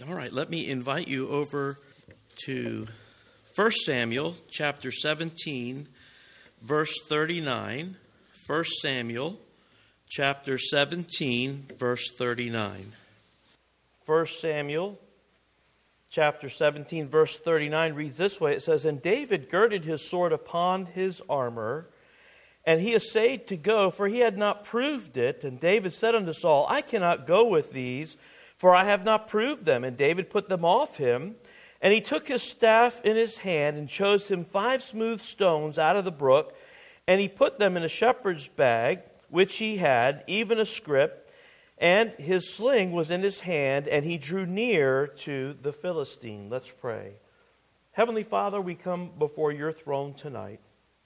All right, let me invite you over to 1 Samuel chapter 17, verse 39. 1 Samuel chapter 17, verse 39. 1 Samuel chapter 17, verse 39 reads this way. It says, "And David girded his sword upon his armor, and he essayed to go, for he had not proved it. And David said unto Saul, I cannot go with these, for I have not proved them. And David put them off him. And he took his staff in his hand, and chose him 5 smooth stones out of the brook. And he put them in a shepherd's bag, which he had, even a scrip. And his sling was in his hand, and he drew near to the Philistine." Let's pray. Heavenly Father, we come before your throne tonight.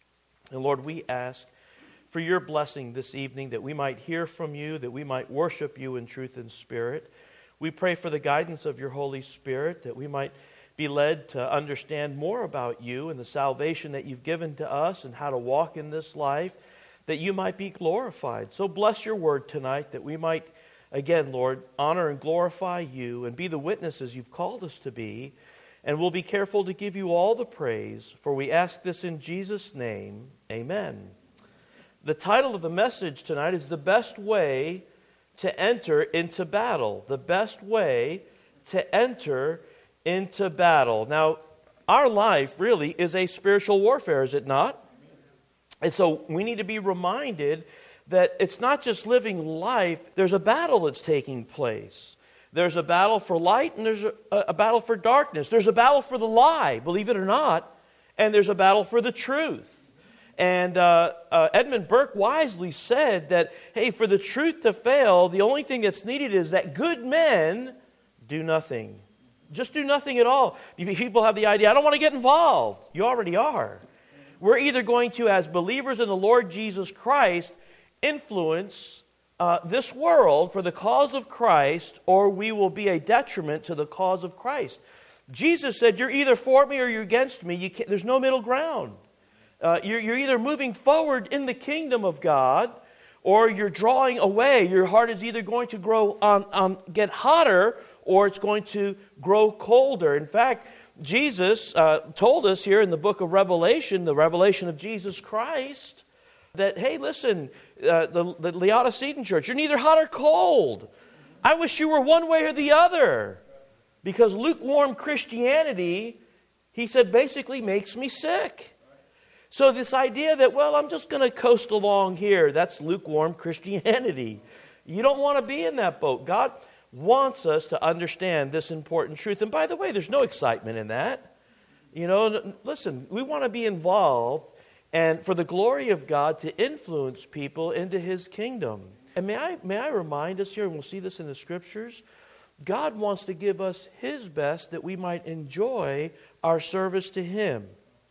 And Lord, we ask for your blessing this evening, that we might hear from you, that we might worship you in truth and spirit. We pray for the guidance of your Holy Spirit, that we might be led to understand more about you and the salvation that you've given to us and how to walk in this life, that you might be glorified. So bless your word tonight, that we might, again, Lord, honor and glorify you and be the witnesses you've called us to be. And we'll be careful to give you all the praise, for we ask this in Jesus' name. Amen. The title of the message tonight is "The Best Way to Enter into Battle." The best way to enter into battle. Now, our life really is a spiritual warfare, is it not? And so we need to be reminded that it's not just living life, there's a battle that's taking place. There's a battle for light and there's a battle for darkness. There's a battle for the lie, believe it or not, and there's a battle for the truth. And Edmund Burke wisely said that, hey, for the truth to fail, the only thing that's needed is that good men do nothing. Just do nothing at all. People have the idea, I don't want to get involved. You already are. We're either going to, as believers in the Lord Jesus Christ, influence this world for the cause of Christ, or we will be a detriment to the cause of Christ. Jesus said, you're either for me or you're against me. There's no middle ground. You're either moving forward in the kingdom of God, or you're drawing away. Your heart is either going to get hotter, or it's going to grow colder. In fact, Jesus told us here in the book of Revelation, the revelation of Jesus Christ, that, hey, listen, the Laodicean church, you're neither hot or cold. I wish you were one way or the other. Because lukewarm Christianity, he said, basically makes me sick. So this idea that, well, I'm just going to coast along here, that's lukewarm Christianity. You don't want to be in that boat. God wants us to understand this important truth. And by the way, there's no excitement in that. You know, listen, we want to be involved and for the glory of God to influence people into His kingdom. And may I remind us here, and we'll see this in the Scriptures, God wants to give us His best that we might enjoy our service to Him.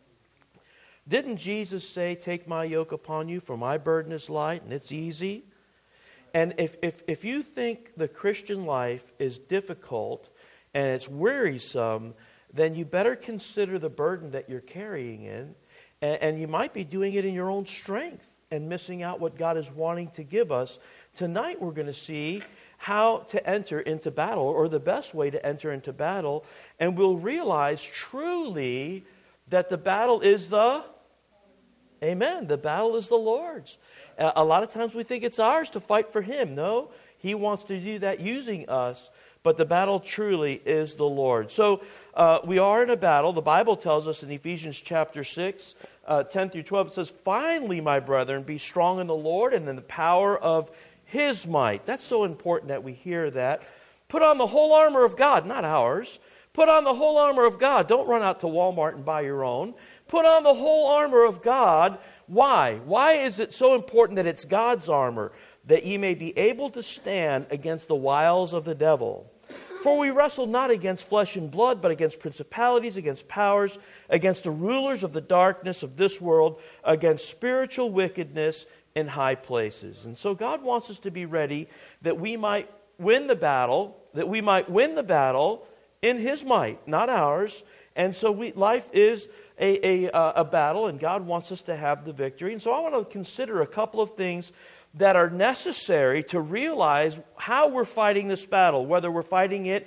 Didn't Jesus say, take my yoke upon you, for my burden is light and it's easy? And if you think the Christian life is difficult and it's wearisome, then you better consider the burden that you're carrying in. And you might be doing it in your own strength and missing out what God is wanting to give us. Tonight we're going to see how to enter into battle, or the best way to enter into battle. And we'll realize truly that the battle is Amen. The battle is the Lord's. A lot of times we think it's ours to fight for Him. No, He wants to do that using us. But the battle truly is the Lord. So we are in a battle. The Bible tells us in Ephesians chapter 6, 10 through 12, it says, "Finally, my brethren, be strong in the Lord and in the power of His might." That's so important that we hear that. Put on the whole armor of God, not ours. Put on the whole armor of God. Don't run out to Walmart and buy your own. Put on the whole armor of God. Why? Why is it so important that it's God's armor? That ye may be able to stand against the wiles of the devil. For we wrestle not against flesh and blood, but against principalities, against powers, against the rulers of the darkness of this world, against spiritual wickedness in high places. And so God wants us to be ready that we might win the battle, in His might, not ours. And so life is a battle, and God wants us to have the victory. And so I want to consider a couple of things that are necessary to realize how we're fighting this battle, whether we're fighting it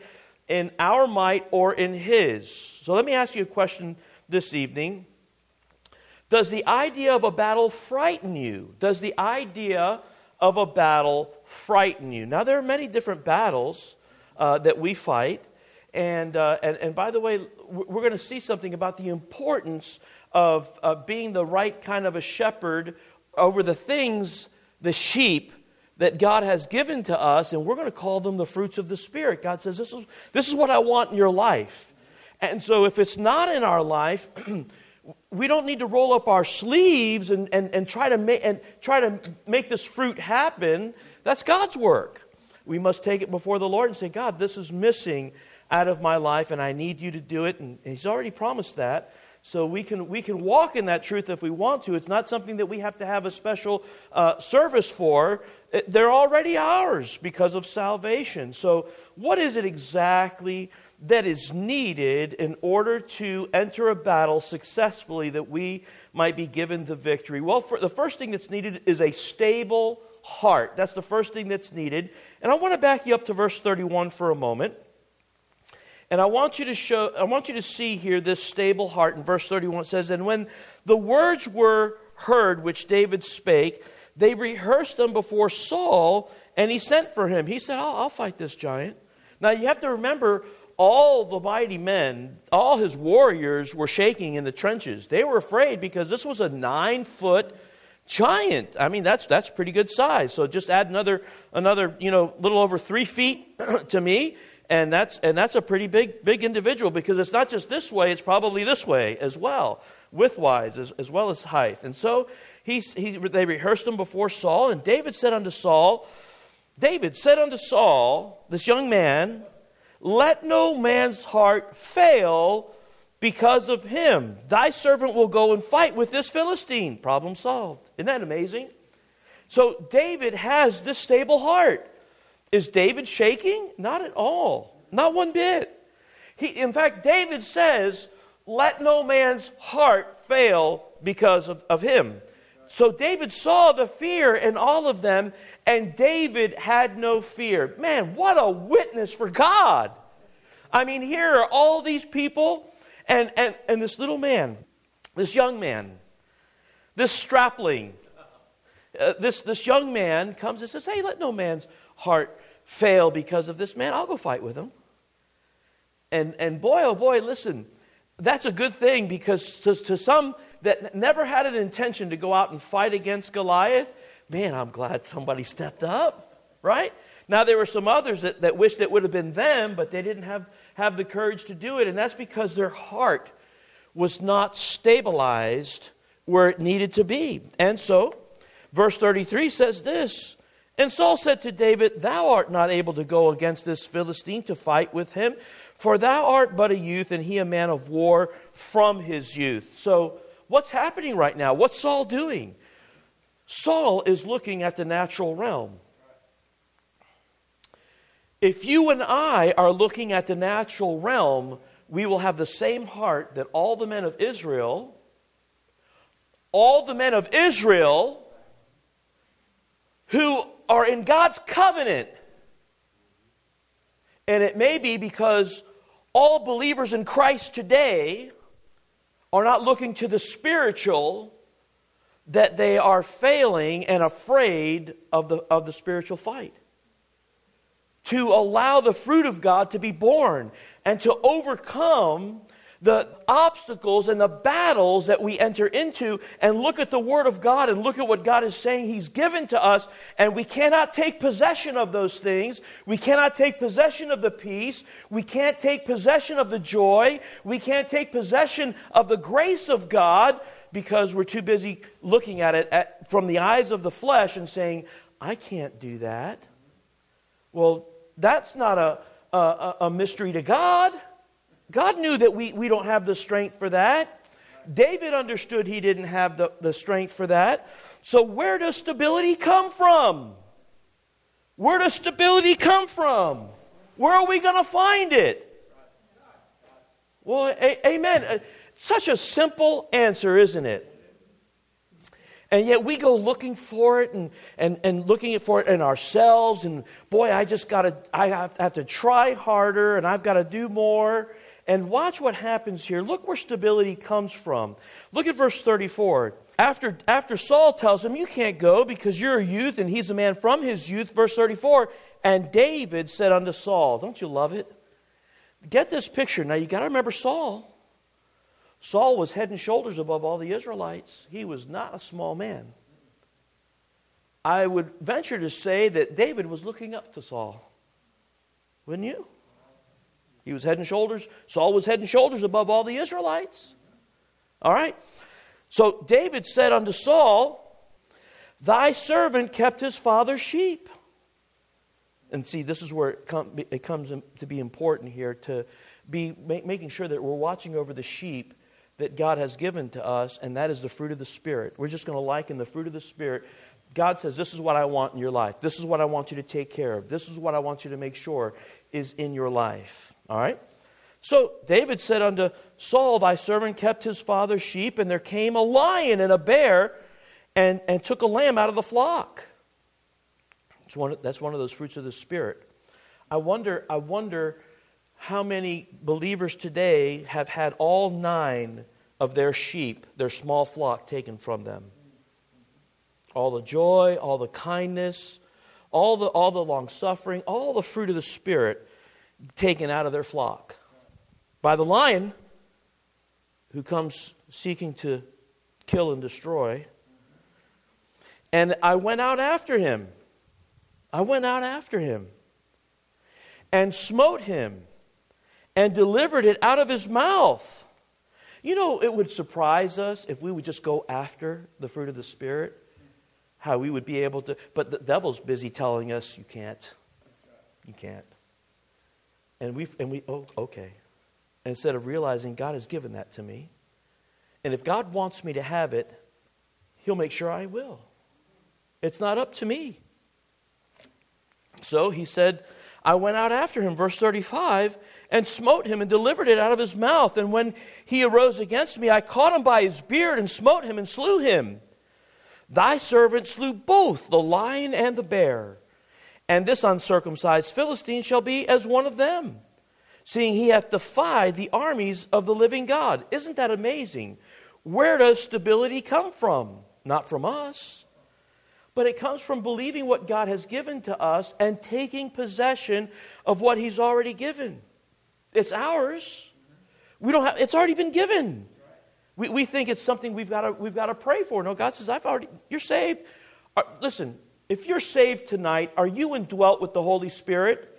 in our might or in His. So let me ask you a question this evening. Does the idea of a battle frighten you? Does the idea of a battle frighten you? Now, there are many different battles that we fight. And by the way, we're going to see something about the importance of being the right kind of a shepherd over the things, the sheep, that God has given to us, and we're going to call them the fruits of the Spirit. God says, this is what I want in your life. And so if it's not in our life, we don't need to roll up our sleeves and try to make this fruit happen. That's God's work. We must take it before the Lord and say, God, this is missing out of my life, and I need you to do it. And He's already promised that. So we can walk in that truth if we want to. It's not something that we have to have a special service for. They're already ours because of salvation. So what is it exactly that is needed in order to enter a battle successfully that we might be given the victory? Well, the first thing that's needed is a stable heart. That's the first thing that's needed. And I want to back you up to verse 31 for a moment. And I want you to see here this stable heart. In verse 31 it says, "And when the words were heard which David spake, they rehearsed them before Saul, and he sent for him." He said, I'll fight this giant. Now you have to remember, all the mighty men, all his warriors were shaking in the trenches. They were afraid because this was a 9-foot giant. I mean, that's pretty good size. So just add another little over 3 feet to me. And that's a pretty big individual, because it's not just this way, it's probably this way as well, widthwise as well as height. And so they rehearsed him before Saul, and David said unto Saul, this young man, "Let no man's heart fail because of him. Thy servant will go and fight with this Philistine." Problem solved. Isn't that amazing? So David has this stable heart. Is David shaking? Not at all. Not one bit. In fact, David says, "Let no man's heart fail because of him." So David saw the fear in all of them, and David had no fear. Man, what a witness for God. I mean, here are all these people, and this little man, this young man, this strapling, this young man comes and says, "Hey, let no man's heart fail because of this man. I'll go fight with him." And boy, oh boy, listen, that's a good thing, because to some that never had an intention to go out and fight against Goliath, man, I'm glad somebody stepped up, right? Now, there were some others that wished it would have been them, but they didn't have the courage to do it, and that's because their heart was not stabilized where it needed to be. And so, verse 33 says this, "And Saul said to David, Thou art not able to go against this Philistine to fight with him, for thou art but a youth, and he a man of war from his youth." So what's happening right now? What's Saul doing? Saul is looking at the natural realm. If you and I are looking at the natural realm, we will have the same heart that all the men of Israel who are in God's covenant. And it may be because all believers in Christ today are not looking to the spiritual, that they are failing and afraid of the spiritual fight. To allow the fruit of God to be born and to overcome the obstacles and the battles that we enter into, and look at the Word of God and look at what God is saying He's given to us, and we cannot take possession of those things. We cannot take possession of the peace. We can't take possession of the joy. We can't take possession of the grace of God, because we're too busy looking at it from the eyes of the flesh and saying, "I can't do that." Well, that's not a mystery to God. God knew that we don't have the strength for that. David understood he didn't have the strength for that. So where does stability come from? Where does stability come from? Where are we going to find it? Well, amen. Such a simple answer, isn't it? And yet we go looking for it and looking for it in ourselves. And boy, I have to try harder and I've got to do more. And watch what happens here. Look where stability comes from. Look at verse 34. After Saul tells him, you can't go because you're a youth and he's a man from his youth. Verse 34, and David said unto Saul, don't you love it? Get this picture. Now you got to remember Saul. Saul was head and shoulders above all the Israelites. He was not a small man. I would venture to say that David was looking up to Saul. Wouldn't you? He was head and shoulders. Saul was head and shoulders above all the Israelites. All right. So David said unto Saul, thy servant kept his father's sheep. And see, this is where it comes to be important here, to be making sure that we're watching over the sheep that God has given to us, and that is the fruit of the Spirit. We're just going to liken the fruit of the Spirit. God says, this is what I want in your life. This is what I want you to take care of. This is what I want you to make sure is in your life. All right? So David said unto Saul, thy servant kept his father's sheep, and there came a lion and a bear and took a lamb out of the flock. That's one of those fruits of the Spirit. I wonder how many believers today have had all 9 of their sheep, their small flock, taken from them. All the joy, all the kindness, all the long-suffering, all the fruit of the Spirit taken out of their flock by the lion who comes seeking to kill and destroy. And I went out after him. And smote him and delivered it out of his mouth. You know, it would surprise us if we would just go after the fruit of the Spirit, how we would be able to. But the devil's busy telling us, you can't. You can't. And we okay. Instead of realizing God has given that to me. And if God wants me to have it, He'll make sure I will. It's not up to me. So he said, I went out after him, verse 35, and smote him and delivered it out of his mouth. And when he arose against me, I caught him by his beard and smote him and slew him. Thy servant slew both the lion and the bear. And this uncircumcised Philistine shall be as one of them, seeing he hath defied the armies of the living God. Isn't that amazing? Where does stability come from? Not from us. But it comes from believing what God has given to us and taking possession of what He's already given. It's ours. We don't have. It's already been given. We think it's something we've got to pray for. No, God says, you're saved. Listen, if you're saved tonight, are you indwelt with the Holy Spirit?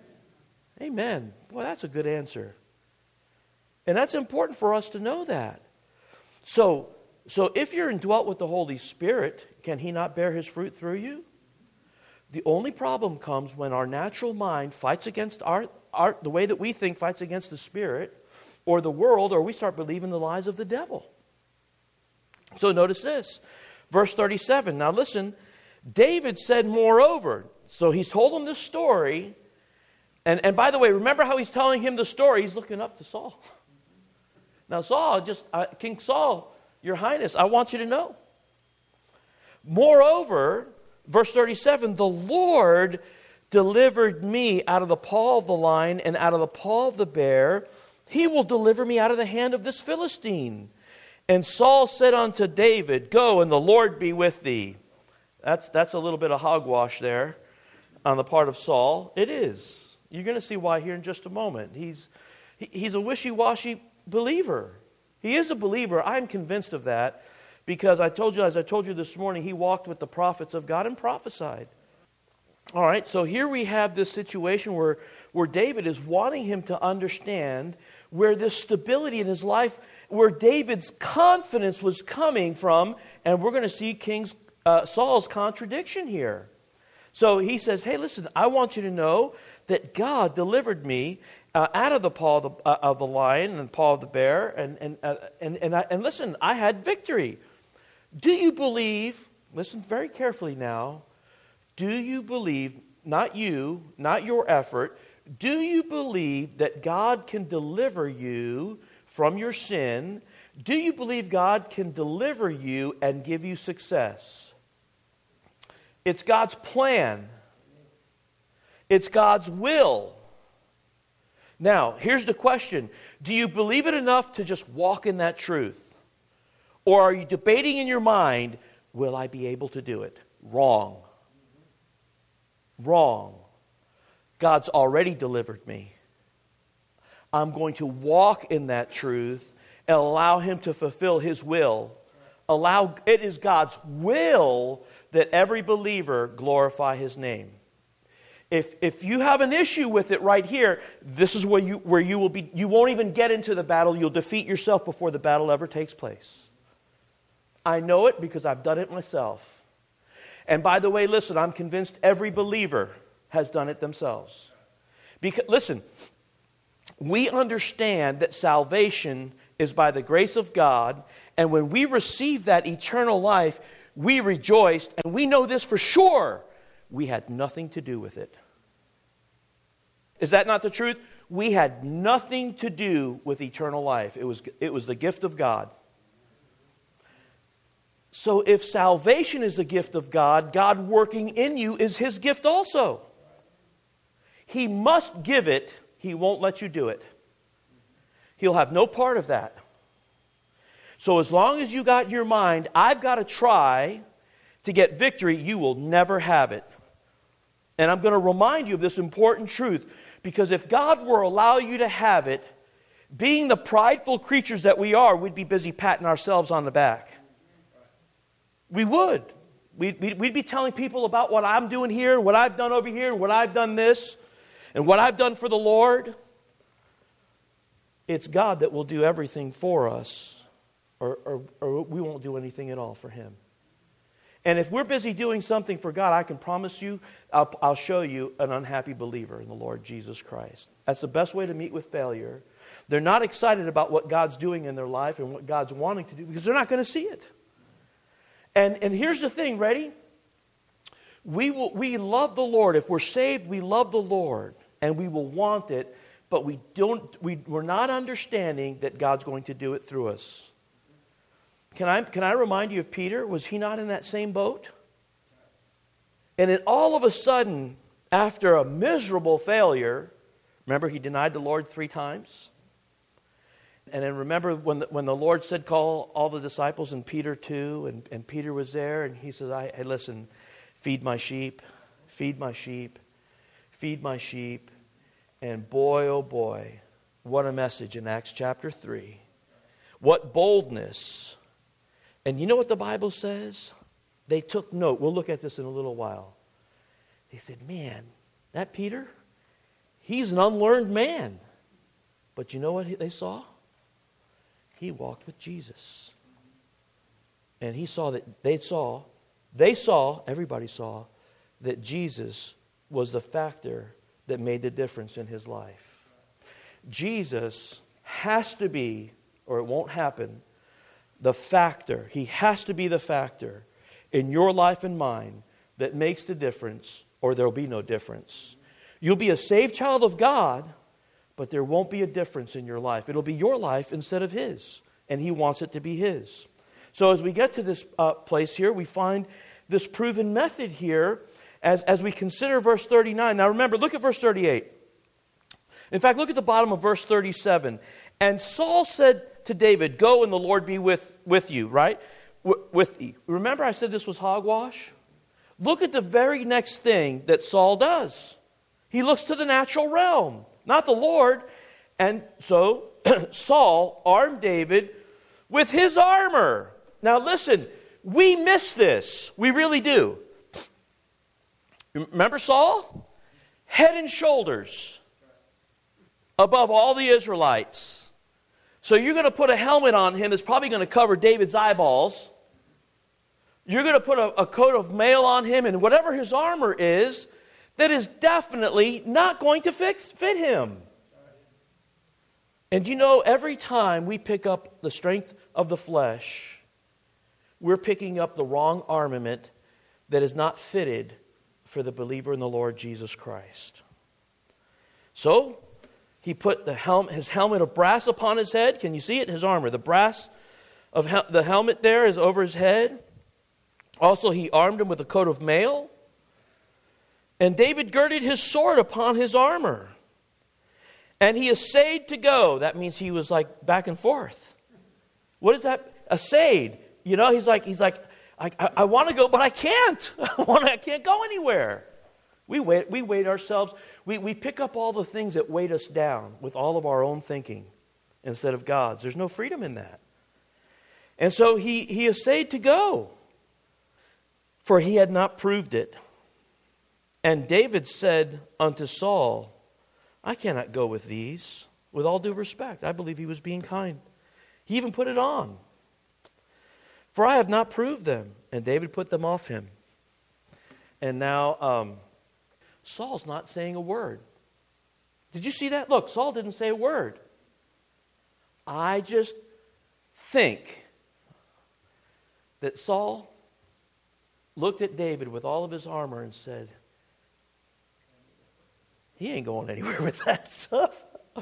Amen. Boy, that's a good answer. And that's important for us to know that. So if you're indwelt with the Holy Spirit, can He not bear His fruit through you? The only problem comes when our natural mind fights against the way that we think fights against the Spirit, or the world, or we start believing the lies of the devil. So notice this, verse 37. Now listen, David said moreover. So he's told him this story. And by the way, remember how he's telling him the story? He's looking up to Saul. Now King Saul, Your Highness, I want you to know. Moreover, verse 37, the Lord delivered me out of the paw of the lion and out of the paw of the bear. He will deliver me out of the hand of this Philistine. And Saul said unto David, Go, and the Lord be with thee. That's a little bit of hogwash there on the part of Saul. It is. You're going to see why here in just a moment. He's a wishy-washy believer. He is a believer. I'm convinced of that. Because as I told you this morning, he walked with the prophets of God and prophesied. All right, so here we have this situation where David is wanting him to understand where this stability in his life, where David's confidence was coming from, and we're going to see Saul's contradiction here. So he says, hey, listen, I want you to know that God delivered me out of the paw of the lion and the paw of the bear, and listen, I had victory. Do you believe, listen very carefully now, do you believe, not you, not your effort, do you believe that God can deliver you from your sin? Do you believe God can deliver you and give you success? It's God's plan. It's God's will. Now, here's the question. Do you believe it enough to just walk in that truth? Or are you debating in your mind, will I be able to do it? Wrong. Wrong. God's already delivered me. I'm going to walk in that truth and allow Him to fulfill His will. It is God's will that every believer glorify His name. If you have an issue with it right here, this is where you will be. You won't even get into the battle. You'll defeat yourself before the battle ever takes place. I know it because I've done it myself. And by the way, listen, I'm convinced every believer has done it themselves. Because listen, we understand that salvation is by the grace of God, and when we receive that eternal life, we rejoiced, and we know this for sure. We had nothing to do with it. Is that not the truth? We had nothing to do with eternal life. It was the gift of God. So if salvation is a gift of God, God working in you is His gift also. He must give it. He won't let you do it. He'll have no part of that. So as long as you got in your mind, I've got to try to get victory, you will never have it. And I'm going to remind you of this important truth, because if God were to allow you to have it, being the prideful creatures that we are, we'd be busy patting ourselves on the back. We would. We'd be telling people about what I'm doing here, and what I've done over here, and what I've done this, and what I've done for the Lord. It's God that will do everything for us, or we won't do anything at all for Him. And if we're busy doing something for God, I can promise you, I'll show you an unhappy believer in the Lord Jesus Christ. That's the best way to meet with failure. They're not excited about what God's doing in their life and what God's wanting to do, because they're not going to see it. And here's the thing, ready? We love the Lord. If we're saved, we love the Lord, and we will want it, but we're not understanding that God's going to do it through us. Can I remind you of Peter? Was he not in that same boat? And then all of a sudden, after a miserable failure, remember he denied the Lord 3 times? And then remember when the Lord said, call all the disciples, and Peter too, and Peter was there, and he says, hey, listen, feed my sheep, feed my sheep, feed my sheep. And boy, oh boy, what a message in Acts chapter 3. What boldness. And you know what the Bible says? They took note. We'll look at this in a little while. They said, man, that Peter, he's an unlearned man. But you know what they saw? He walked with Jesus. And he saw that everybody saw that Jesus was the factor that made the difference in his life. Jesus has to be, or it won't happen, the factor. He has to be the factor in your life and mine that makes the difference, or there'll be no difference. You'll be a saved child of God, but there won't be a difference in your life. It'll be your life instead of His, and He wants it to be His. So as we get to this place here, we find this proven method here as we consider verse 39. Now remember, look at verse 38. In fact, look at the bottom of verse 37. And Saul said to David, go and the Lord be with you, right? With you. Remember I said this was hogwash? Look at the very next thing that Saul does. He looks to the natural realm, not the Lord. And so Saul armed David with his armor. Now listen, we miss this. We really do. Remember Saul? Head and shoulders above all the Israelites. So you're going to put a helmet on him that's probably going to cover David's eyeballs. You're going to put a coat of mail on him, and whatever his armor is, that is definitely not going to fit him. And you know, every time we pick up the strength of the flesh, we're picking up the wrong armament that is not fitted for the believer in the Lord Jesus Christ. So, he put his helmet of brass upon his head. Can you see it? His armor, the brass the helmet there is over his head. Also, he armed him with a coat of mail. And David girded his sword upon his armor. And he essayed to go. That means he was like back and forth. What is that? Essayed. You know, he's like, I want to go, but I can't. I can't go anywhere. We weight ourselves. We pick up all the things that weight us down with all of our own thinking instead of God's. There's no freedom in that. And so he essayed to go, for he had not proved it. And David said unto Saul, I cannot go with these. With all due respect, I believe he was being kind. He even put it on. For I have not proved them. And David put them off him. And now Saul's not saying a word. Did you see that? Look, Saul didn't say a word. I just think that Saul looked at David with all of his armor and said, he ain't going anywhere with that stuff.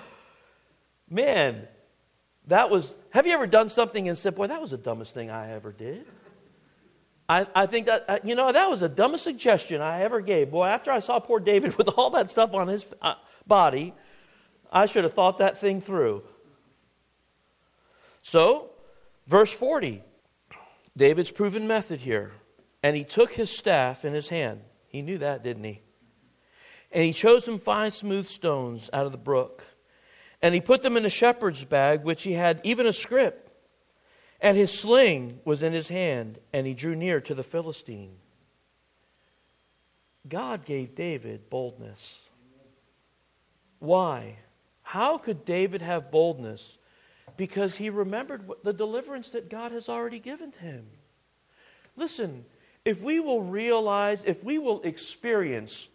Man, have you ever done something and said, boy, that was the dumbest thing I ever did? I think that, that was the dumbest suggestion I ever gave. Boy, after I saw poor David with all that stuff on his body, I should have thought that thing through. So, verse 40, David's proven method here. And he took his staff in his hand. He knew that, didn't he? And he chose him 5 smooth stones out of the brook. And he put them in a shepherd's bag, which he had even a scrip. And his sling was in his hand, and he drew near to the Philistine. God gave David boldness. Why? How could David have boldness? Because he remembered the deliverance that God has already given to him. Listen, if we will realize, if we will experience,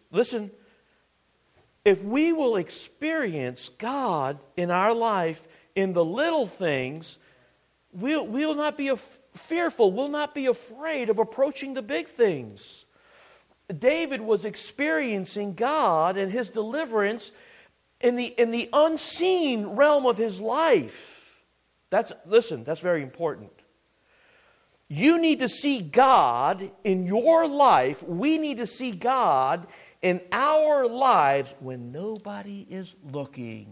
if we will experience God in our life in the little things, we'll not be fearful, we'll not be afraid of approaching the big things. David was experiencing God and his deliverance in the unseen realm of his life. That's very important. You need to see God in your life. We need to see God in our lives when nobody is looking.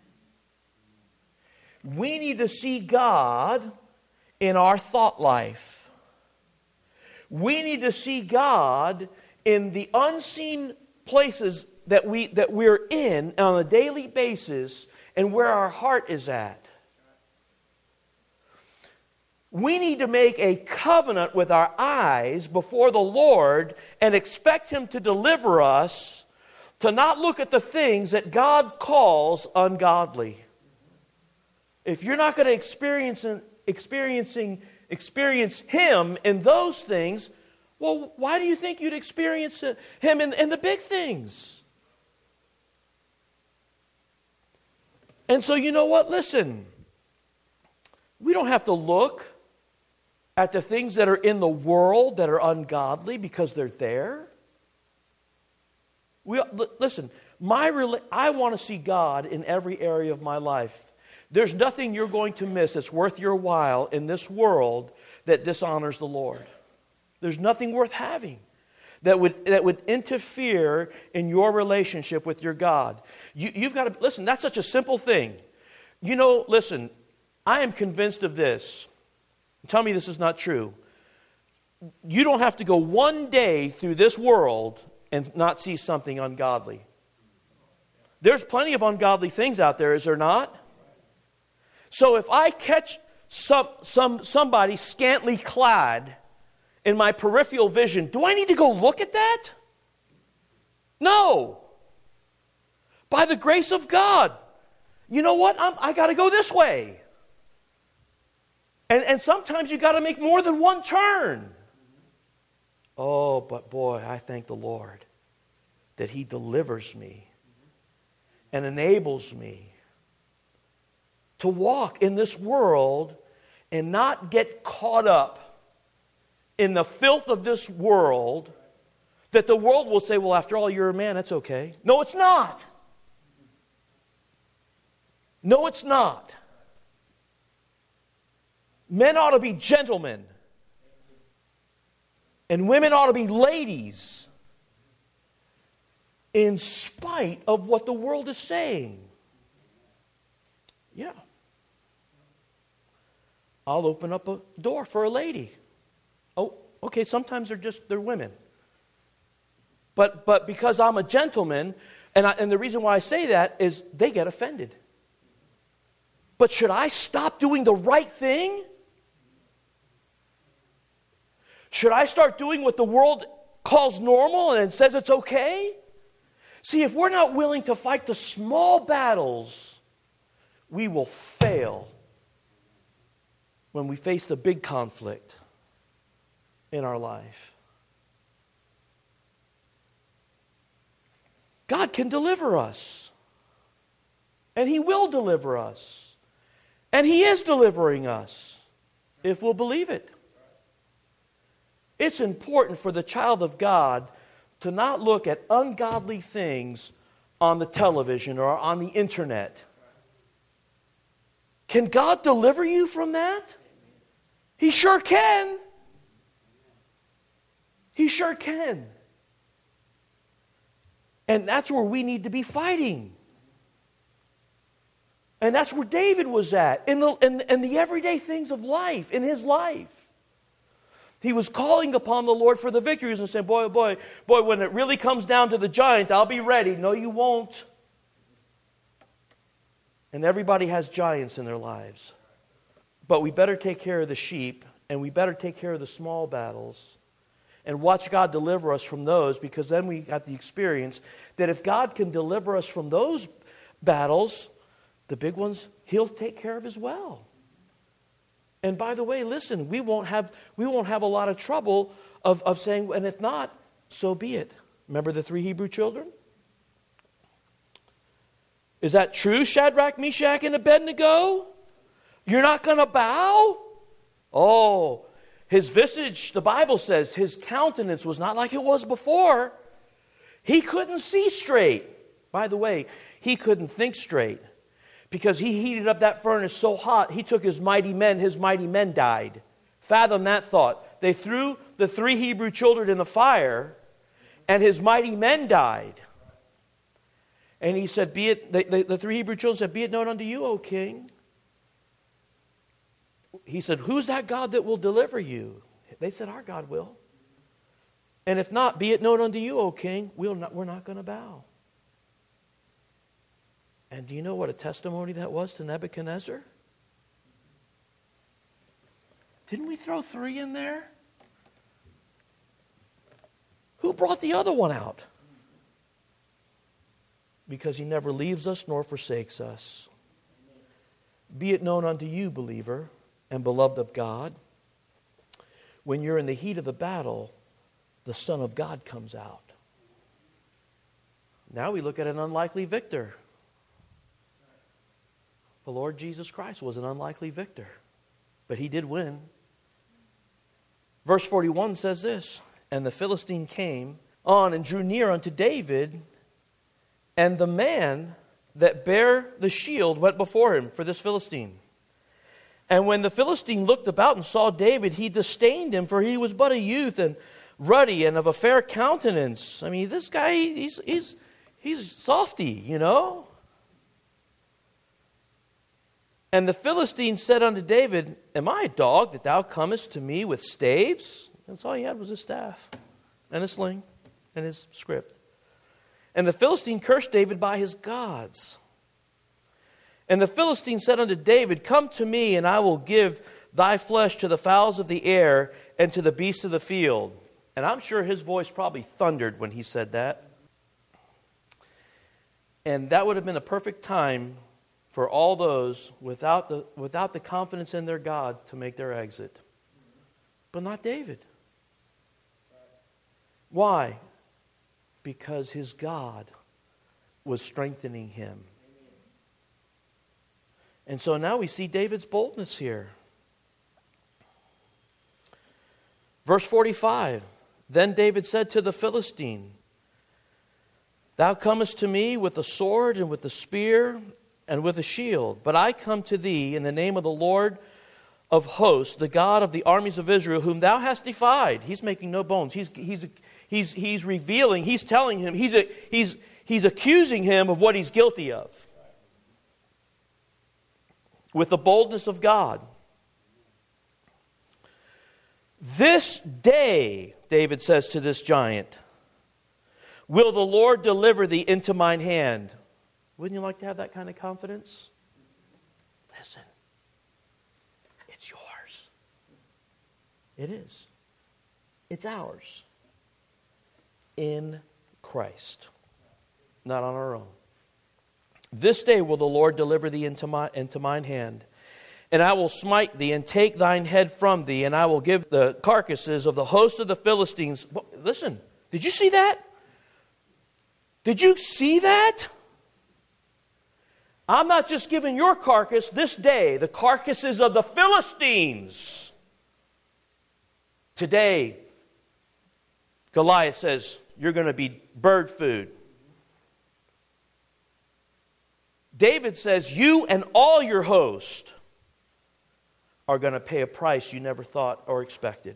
We need to see God in our thought life. We need to see God in the unseen places that we're in on a daily basis and where our heart is at. We need to make a covenant with our eyes before the Lord and expect Him to deliver us, to not look at the things that God calls ungodly. If you're not going to experience Him in those things, well, why do you think you'd experience Him in the big things? And so you know what? Listen, we don't have to look at the things that are in the world that are ungodly because they're there. Listen, I want to see God in every area of my life. There's nothing you're going to miss that's worth your while in this world that dishonors the Lord. There's nothing worth having that would interfere in your relationship with your God. You've got to, listen, that's such a simple thing. Listen, I am convinced of this. Tell me this is not true. You don't have to go one day through this world and not see something ungodly. There's plenty of ungodly things out there, is there not? So if I catch somebody scantily clad in my peripheral vision, do I need to go look at that? No. By the grace of God, you know what? I got to go this way. And sometimes you got to make more than one turn. Oh, but boy, I thank the Lord that He delivers me and enables me to walk in this world and not get caught up in the filth of this world, that the world will say, well, after all, you're a man, that's okay. No, it's not. No, it's not. Men ought to be gentlemen. And women ought to be ladies. In spite of what the world is saying. Yeah. I'll open up a door for a lady. Oh, okay, sometimes they're women. But because I'm a gentleman, and the reason why I say that is they get offended. But should I stop doing the right thing? Should I start doing what the world calls normal and says it's okay? See, if we're not willing to fight the small battles, we will fail when we face the big conflict in our life. God can deliver us. And He will deliver us. And He is delivering us if we'll believe it. It's important for the child of God to not look at ungodly things on the television or on the internet. Can God deliver you from that? He sure can. He sure can. And that's where we need to be fighting. And that's where David was at, in the everyday things of life, in his life. He was calling upon the Lord for the victories and saying, boy, when it really comes down to the giant, I'll be ready. No, you won't. And everybody has giants in their lives. But we better take care of the sheep, and we better take care of the small battles, and watch God deliver us from those, because then we got the experience that if God can deliver us from those battles, the big ones, He'll take care of as well. And by the way, listen, we won't have a lot of trouble of saying, and if not, so be it. Remember the 3 Hebrew children? Is that true, Shadrach, Meshach, and Abednego? You're not going to bow? Oh, his visage, the Bible says, his countenance was not like it was before. He couldn't see straight. By the way, he couldn't think straight. Because he heated up that furnace so hot, he took his mighty men died. Fathom that thought. They threw the 3 Hebrew children in the fire, and his mighty men died. And he said, the 3 Hebrew children said, be it known unto you, O king. He said, who's that God that will deliver you? They said, our God will. And if not, be it known unto you, O king, we're not going to bow. And do you know what a testimony that was to Nebuchadnezzar? Didn't we throw 3 in there? Who brought the other one out? Because He never leaves us nor forsakes us. Be it known unto you, believer and beloved of God, when you're in the heat of the battle, the Son of God comes out. Now we look at an unlikely victor. The Lord Jesus Christ was an unlikely victor, but He did win. Verse 41 says this, and the Philistine came on and drew near unto David, and the man that bare the shield went before him, for this Philistine. And when the Philistine looked about and saw David, he disdained him, for he was but a youth and ruddy and of a fair countenance. I mean, this guy, he's softy, you know. And the Philistine said unto David, am I a dog that thou comest to me with staves? That's all he had was a staff and a sling and his scrip. And the Philistine cursed David by his gods. And the Philistine said unto David, come to me, and I will give thy flesh to the fowls of the air and to the beasts of the field. And I'm sure his voice probably thundered when he said that. And that would have been a perfect time for all those without the confidence in their God to make their exit. But not David. Why? Because his God was strengthening him. And so now we see David's boldness here. Verse 45, then David said to the Philistine, thou comest to me with a sword and with a spear and with a shield, but I come to thee in the name of the Lord of hosts, the God of the armies of Israel, whom thou hast defied. He's making no bones. He's revealing, he's telling him, he's accusing him of what he's guilty of. With the boldness of God. This day, David says to this giant, will the Lord deliver thee into mine hand. Wouldn't you like to have that kind of confidence? Listen. It's yours. It is. It's ours. In Christ. Not on our own. This day will the Lord deliver thee into mine hand. And I will smite thee and take thine head from thee, and I will give the carcasses of the host of the Philistines. Listen, did you see that? Did you see that? I'm not just giving your carcass this day, the carcasses of the Philistines. Today, Goliath says, you're going to be bird food. David says, you and all your host are going to pay a price you never thought or expected.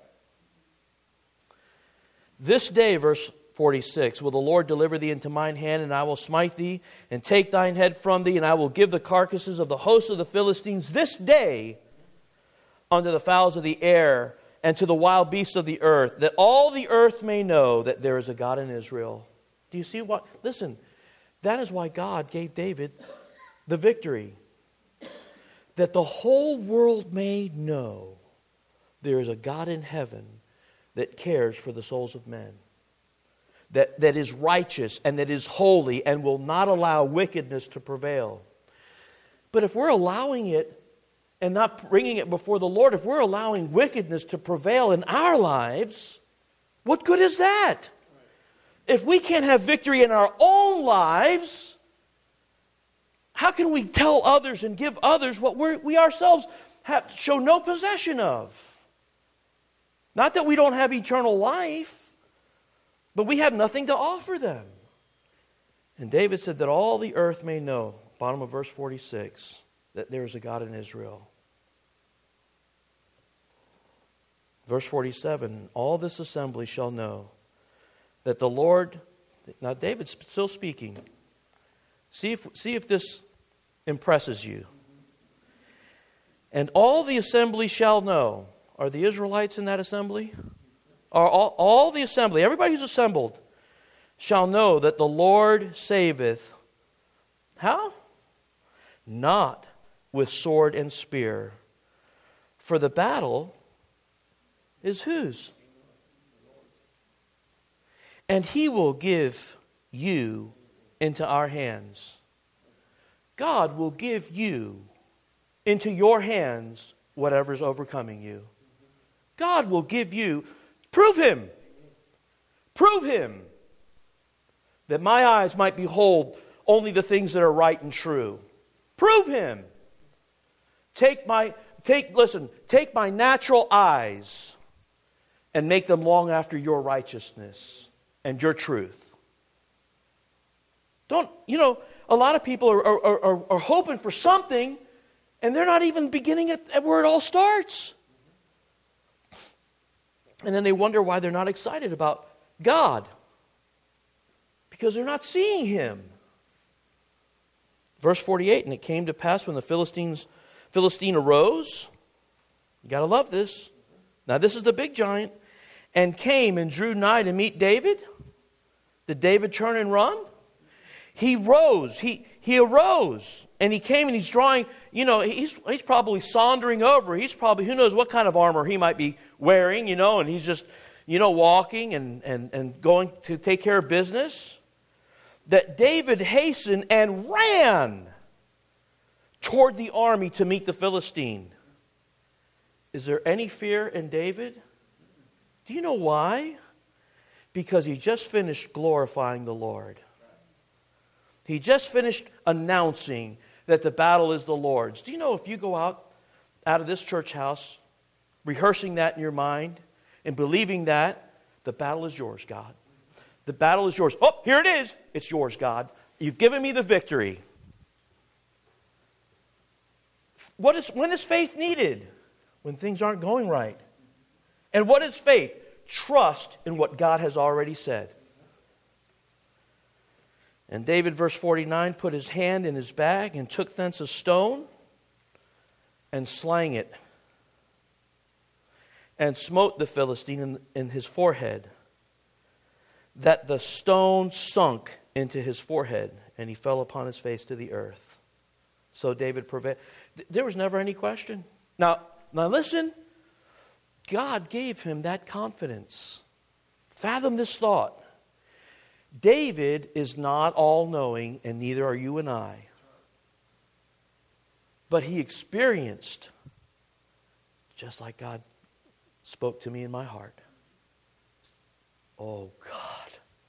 This day, verse 46, will the Lord deliver thee into mine hand, and I will smite thee, and take thine head from thee, and I will give the carcasses of the host of the Philistines this day unto the fowls of the air, and to the wild beasts of the earth, that all the earth may know that there is a God in Israel. Do you see what? Listen, that is why God gave David the victory. That the whole world may know there is a God in heaven that cares for the souls of men. That is righteous and that is holy and will not allow wickedness to prevail. But if we're allowing it and not bringing it before the Lord, if we're allowing wickedness to prevail in our lives, what good is that? If we can't have victory in our own lives, how can we tell others and give others what we ourselves show no possession of? Not that we don't have eternal life, but we have nothing to offer them. And David said that all the earth may know, bottom of verse 46, that there is a God in Israel. Verse 47, all this assembly shall know that the Lord, now David's still speaking. See if this impresses you. And all the assembly shall know. Are the Israelites in that assembly? Are all the assembly, everybody who's assembled, shall know that the Lord saveth. How? Not with sword and spear. For the battle is whose? And he will give you into our hands. God will give you into your hands whatever's overcoming you. God will give you, prove Him. Prove Him. That my eyes might behold only the things that are right and true. Prove Him. Take my natural eyes and make them long after your righteousness and your truth. A lot of people are hoping for something, and they're not even beginning at where it all starts. And then they wonder why they're not excited about God. Because they're not seeing Him. Verse 48, and it came to pass when the Philistine arose. You got to love this. Now this is the big giant. And came and drew nigh to meet David. Did David turn and run? He rose. He arose. And he came and he's drawing, he's probably sauntering over. He's probably, who knows what kind of armor he might be wearing, and he's just, walking and going to take care of business. That David hastened and ran toward the army to meet the Philistine. Is there any fear in David? Do you know why? Because he just finished glorifying the Lord. He just finished announcing that the battle is the Lord's. Do you know if you go out of this church house rehearsing that in your mind and believing that, the battle is yours, God. The battle is yours. Oh, here it is. It's yours, God. You've given me the victory. When is faith needed? when things aren't going right. And what is faith? Trust in what God has already said. And David, verse 49, put his hand in his bag and took thence a stone and slang it and smote the Philistine in his forehead, that the stone sunk into his forehead, and he fell upon his face to the earth. So David prevailed. There was never any question. Now listen. God gave him that confidence. Fathom this thought. David is not all-knowing, and neither are you and I. But he experienced, just like God spoke to me in my heart. Oh, God.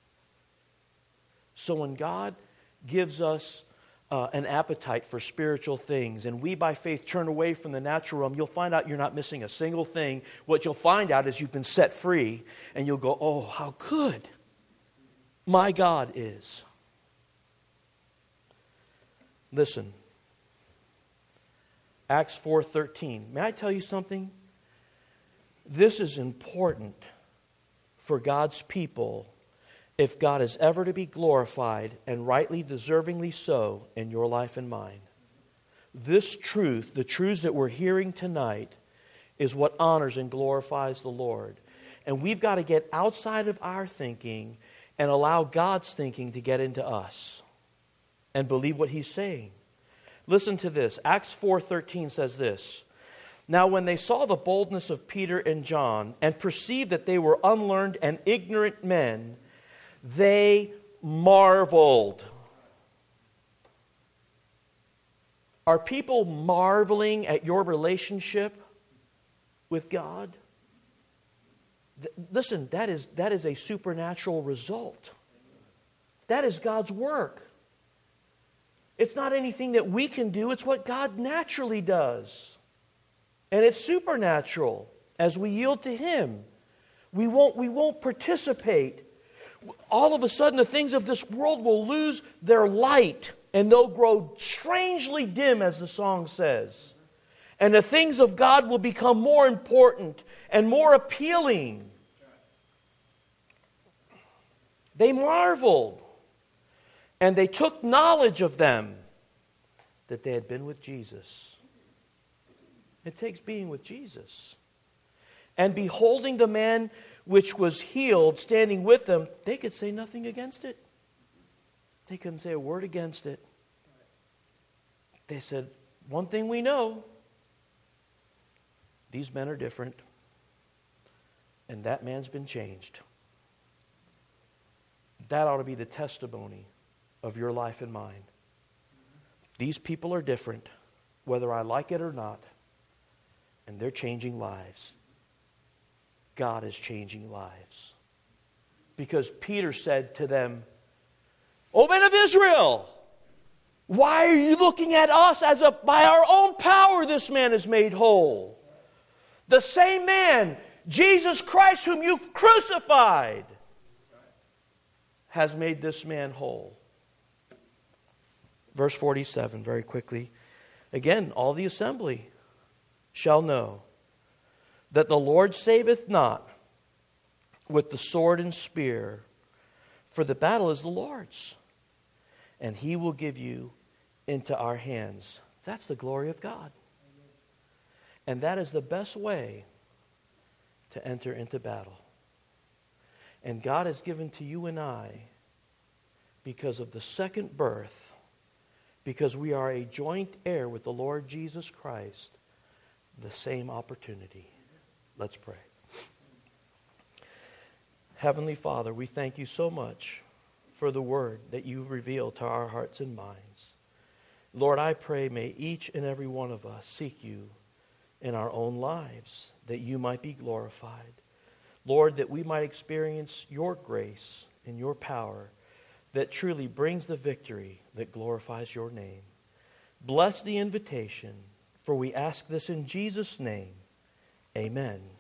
So when God gives us an appetite for spiritual things, and we by faith turn away from the natural realm, you'll find out you're not missing a single thing. What you'll find out is you've been set free, and you'll go, oh, how good my God is. Listen. Acts 4:13. May I tell you something? This is important for God's people if God is ever to be glorified, and rightly, deservingly so, in your life and mine. This truth, the truths that we're hearing tonight, is what honors and glorifies the Lord. And we've got to get outside of our thinking and allow God's thinking to get into us and believe what He's saying. Listen to this. Acts 4:13 says this. Now when they saw the boldness of Peter and John and perceived that they were unlearned and ignorant men, they marveled. Are people marveling at your relationship with God? Listen, that is a supernatural result. That is God's work. It's not anything that we can do. It's what God naturally does. And it's supernatural as we yield to Him. We won't participate. All of a sudden, the things of this world will lose their light, and they'll grow strangely dim, as the song says. And the things of God will become more important and more appealing. They marveled, and they took knowledge of them that they had been with Jesus. It takes being with Jesus. And beholding the man which was healed standing with them, they could say nothing against it. They couldn't say a word against it. They said, one thing we know, these men are different, and that man's been changed. That ought to be the testimony of your life and mine. These people are different, whether I like it or not, and they're changing lives. God is changing lives. Because Peter said to them, O men of Israel, why are you looking at us as if by our own power this man is made whole? The same man, Jesus Christ, whom you've crucified, has made this man whole. Verse 47, very quickly. Again, all the assembly shall know that the Lord saveth not with the sword and spear, for the battle is the Lord's, and He will give you into our hands. That's the glory of God. And that is the best way to enter into battle. And God has given to you and I, because of the second birth, because we are a joint heir with the Lord Jesus Christ, the same opportunity. Let's pray. Heavenly Father, we thank you so much for the word that you reveal to our hearts and minds. Lord, I pray may each and every one of us seek you in our own lives, that you might be glorified. Lord, that we might experience your grace and your power that truly brings the victory that glorifies your name. Bless the invitation, for we ask this in Jesus' name. Amen.